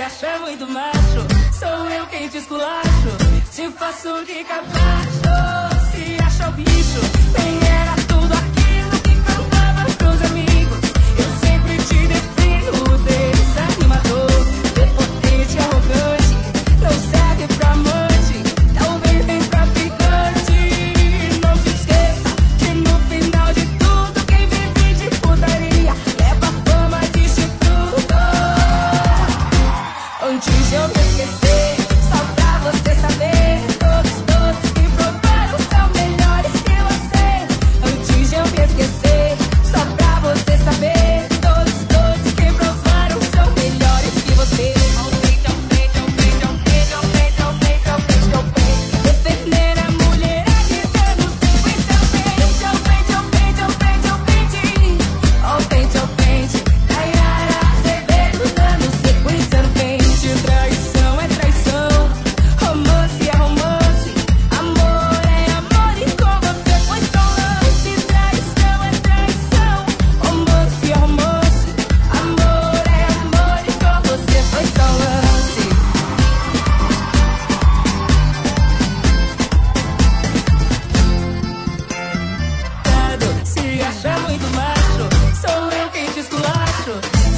acha muito macho, sou eu quem te esculacho, te faço de capacho. Se acha o bicho, nem era tudo aquilo que cantava pros amigos. Eu sempre te defino, desanimador, prepotente, arrogante, não serve pra amante, talvez nem pra ficante. Não se esqueça que no final de tudo quem vive de putaria leva fama de chifrudo. Antes de eu me esquecer, só pra você saber, todos que provaram são melhores que você. Antes de eu me esquecer, só pra você saber, todos que provaram são melhores que você. Defender a mulher dizendo sequência, pente, Nayara Azevedo dando sequência no pente. Traição é traição, romance é romance, amor é amor e com você foi só lance. Traição é traição, romance é romance, amor é amor e com você foi só lance. Se acha muito macho, sou eu quem te esculacho,